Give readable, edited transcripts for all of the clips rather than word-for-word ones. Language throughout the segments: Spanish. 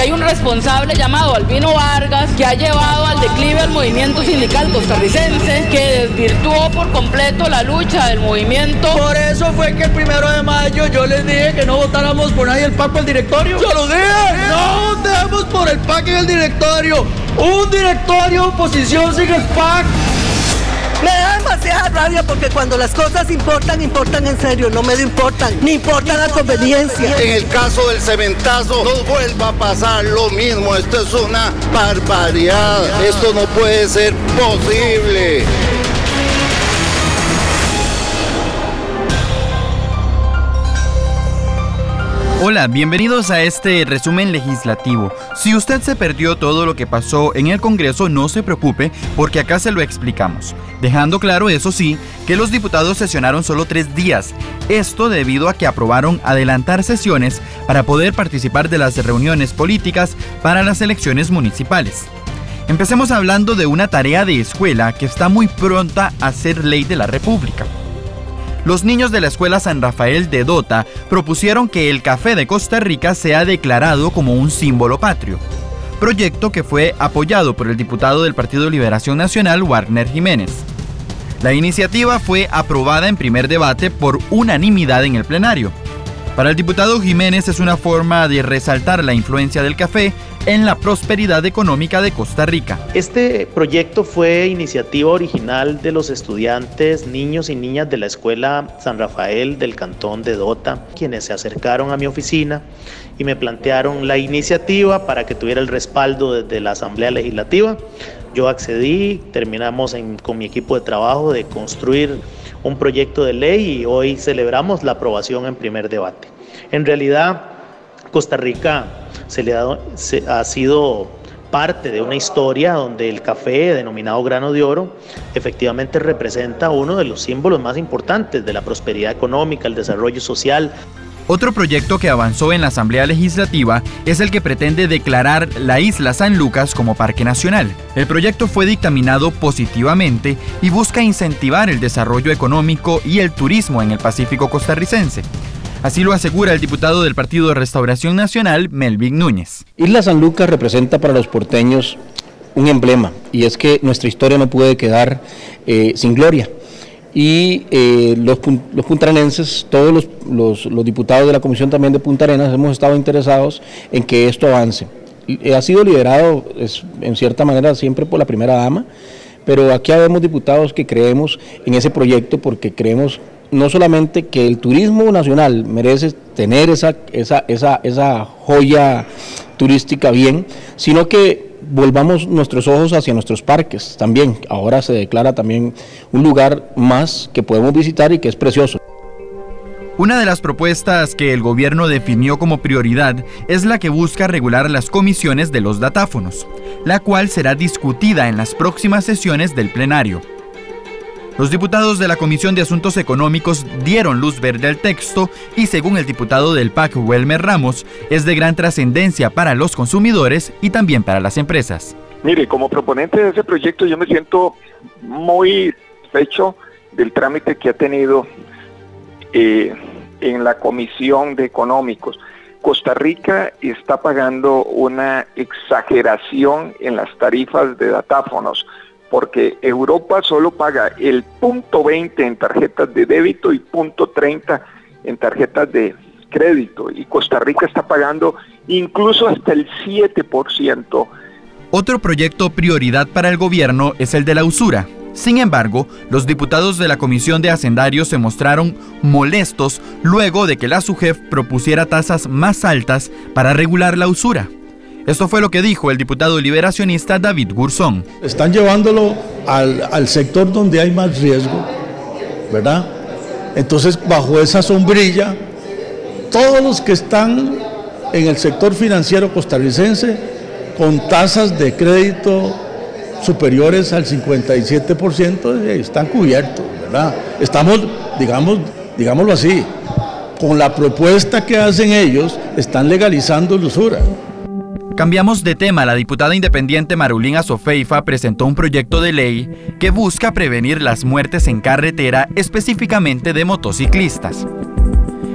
hay un responsable llamado Albino Vargas que ha llevado al declive al movimiento sindical costarricense, que desvirtuó por completo la lucha del movimiento. Por eso fue que el 1 de mayo yo les dije que no votáramos por nadie el PAC o el directorio. ¡Yo lo dije! No votemos por el PAC en el directorio. Un directorio de oposición sin el PAC. Me da demasiada rabia porque cuando las cosas importan en serio, no medio importan, ni importa la conveniencia. En el caso del cementazo, no vuelva a pasar lo mismo. Esto es una barbaridad. Esto no puede ser posible. Hola, bienvenidos a este resumen legislativo. Si usted se perdió todo lo que pasó en el Congreso, no se preocupe, porque acá se lo explicamos. Dejando claro, eso sí, que los diputados sesionaron solo 3 días. Esto debido a que aprobaron adelantar sesiones para poder participar de las reuniones políticas para las elecciones municipales. Empecemos hablando de una tarea de escuela que está muy pronta a ser ley de la República. Los niños de la Escuela San Rafael de Dota propusieron que el café de Costa Rica sea declarado como un símbolo patrio, proyecto que fue apoyado por el diputado del Partido Liberación Nacional, Wagner Jiménez. La iniciativa fue aprobada en primer debate por unanimidad en el plenario. Para el diputado Jiménez es una forma de resaltar la influencia del café en la prosperidad económica de Costa Rica. Este proyecto fue iniciativa original de los estudiantes, niños y niñas de la Escuela San Rafael del Cantón de Dota, quienes se acercaron a mi oficina y me plantearon la iniciativa para que tuviera el respaldo desde la Asamblea Legislativa. Yo accedí, terminamos con mi equipo de trabajo de construir un proyecto de ley y hoy celebramos la aprobación en primer debate. En realidad, Costa Rica ha sido parte de una historia donde el café, denominado grano de oro, efectivamente representa uno de los símbolos más importantes de la prosperidad económica, el desarrollo social. Otro proyecto que avanzó en la Asamblea Legislativa es el que pretende declarar la isla San Lucas como Parque Nacional. El proyecto fue dictaminado positivamente y busca incentivar el desarrollo económico y el turismo en el Pacífico costarricense. Así lo asegura el diputado del Partido de Restauración Nacional, Melvin Núñez. Isla San Lucas representa para los porteños un emblema, y es que nuestra historia no puede quedar sin gloria. Y los puntarenenses, todos los diputados de la Comisión también de Punta Arenas, hemos estado interesados en que esto avance. Ha sido liderado, en cierta manera, siempre por la primera dama, pero aquí habemos diputados que creemos en ese proyecto porque creemos no solamente que el turismo nacional merece tener esa joya turística bien, sino que volvamos nuestros ojos hacia nuestros parques también. Ahora se declara también un lugar más que podemos visitar y que es precioso. Una de las propuestas que el gobierno definió como prioridad es la que busca regular las comisiones de los datáfonos, la cual será discutida en las próximas sesiones del plenario. Los diputados de la Comisión de Asuntos Económicos dieron luz verde al texto y, según el diputado del PAC, Welmer Ramos, es de gran trascendencia para los consumidores y también para las empresas. Mire, como proponente de ese proyecto yo me siento muy satisfecho del trámite que ha tenido en la Comisión de Económicos. Costa Rica está pagando una exageración en las tarifas de datáfonos, porque Europa solo paga el 0.20 en tarjetas de débito y 0.30 en tarjetas de crédito, y Costa Rica está pagando incluso hasta el 7%. Otro proyecto prioridad para el gobierno es el de la usura. Sin embargo, los diputados de la Comisión de Hacendarios se mostraron molestos luego de que la SUGEF propusiera tasas más altas para regular la usura. Esto fue lo que dijo el diputado liberacionista David Gurzón. Están llevándolo al sector donde hay más riesgo, ¿verdad? Entonces, bajo esa sombrilla, todos los que están en el sector financiero costarricense con tasas de crédito superiores al 57% están cubiertos, ¿verdad? Estamos, digámoslo así, con la propuesta que hacen ellos, están legalizando la usura. Cambiamos de tema. La diputada independiente Marulín Azofeifa presentó un proyecto de ley que busca prevenir las muertes en carretera, específicamente de motociclistas.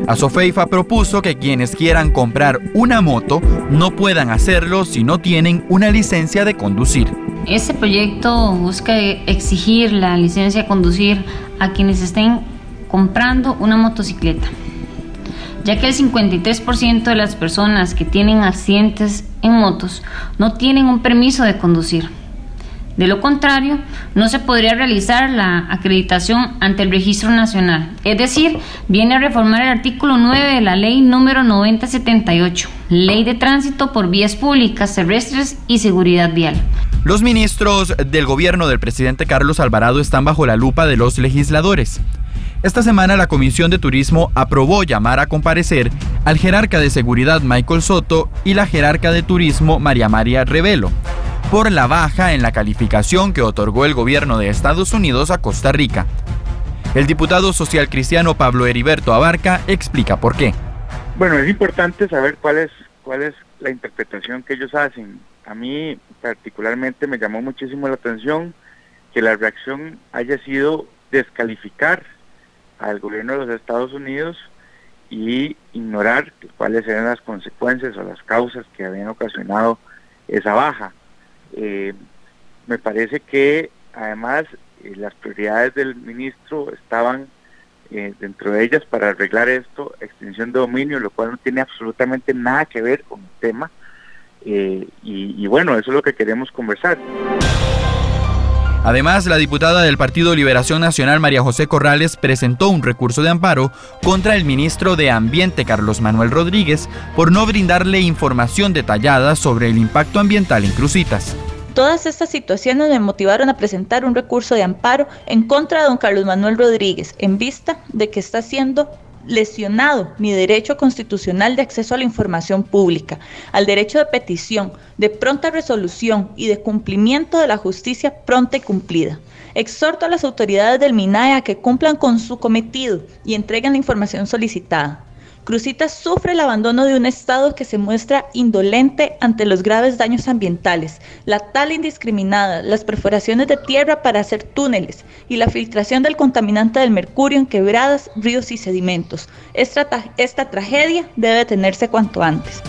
Asofeifa propuso que quienes quieran comprar una moto no puedan hacerlo si no tienen una licencia de conducir. Este proyecto busca exigir la licencia de conducir a quienes estén comprando una motocicleta, ya que el 53% de las personas que tienen accidentes en motos no tienen un permiso de conducir. De lo contrario, no se podría realizar la acreditación ante el Registro Nacional. Es decir, viene a reformar el artículo 9 de la Ley número 9078, Ley de Tránsito por Vías Públicas, Terrestres y Seguridad Vial. Los ministros del gobierno del presidente Carlos Alvarado están bajo la lupa de los legisladores. Esta semana la Comisión de Turismo aprobó llamar a comparecer al jerarca de seguridad Michael Soto y la jerarca de turismo María Revelo por la baja en la calificación que otorgó el gobierno de Estados Unidos a Costa Rica. El diputado social cristiano Pablo Heriberto Abarca explica por qué. Bueno, es importante saber cuál es la interpretación que ellos hacen. A mí particularmente me llamó muchísimo la atención que la reacción haya sido descalificar al gobierno de los Estados Unidos y ignorar cuáles eran las consecuencias o las causas que habían ocasionado esa baja. Me parece que además las prioridades del ministro estaban dentro de ellas para arreglar esto, extinción de dominio, lo cual no tiene absolutamente nada que ver con el tema, y bueno, eso es lo que queremos conversar. Además, la diputada del Partido Liberación Nacional, María José Corrales, presentó un recurso de amparo contra el ministro de Ambiente, Carlos Manuel Rodríguez, por no brindarle información detallada sobre el impacto ambiental en Cruzitas. Todas estas situaciones me motivaron a presentar un recurso de amparo en contra de don Carlos Manuel Rodríguez, en vista de que está siendo lesionado mi derecho constitucional de acceso a la información pública, al derecho de petición, de pronta resolución y de cumplimiento de la justicia pronta y cumplida. Exhorto a las autoridades del MINAE a que cumplan con su cometido y entreguen la información solicitada. Cruzitas sufre el abandono de un Estado que se muestra indolente ante los graves daños ambientales, la tala indiscriminada, las perforaciones de tierra para hacer túneles y la filtración del contaminante del mercurio en quebradas, ríos y sedimentos. Esta tragedia debe detenerse cuanto antes.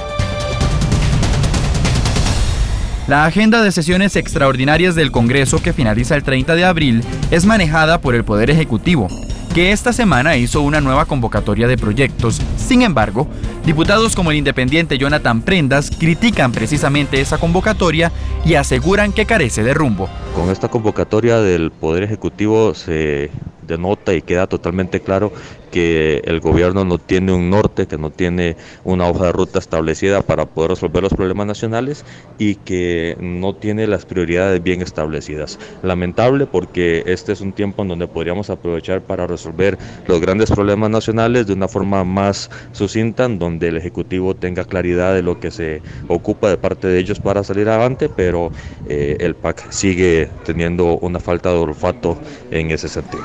La agenda de sesiones extraordinarias del Congreso, que finaliza el 30 de abril, es manejada por el Poder Ejecutivo, que esta semana hizo una nueva convocatoria de proyectos. Sin embargo, diputados como el independiente Jonathan Prendas critican precisamente esa convocatoria y aseguran que carece de rumbo. Con esta convocatoria del Poder Ejecutivo se denota y queda totalmente claro que el gobierno no tiene un norte, que no tiene una hoja de ruta establecida para poder resolver los problemas nacionales y que no tiene las prioridades bien establecidas. Lamentable, porque este es un tiempo en donde podríamos aprovechar para resolver los grandes problemas nacionales de una forma más sucinta, en donde el Ejecutivo tenga claridad de lo que se ocupa de parte de ellos para salir adelante, pero el PAC sigue teniendo una falta de olfato en ese sentido.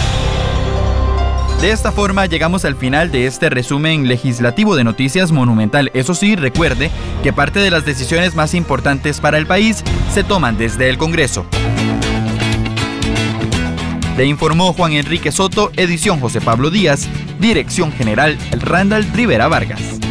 De esta forma llegamos al final de este resumen legislativo de Noticias Monumental. Eso sí, recuerde que parte de las decisiones más importantes para el país se toman desde el Congreso. Le informó Juan Enrique Soto, edición José Pablo Díaz, dirección general Randall Rivera Vargas.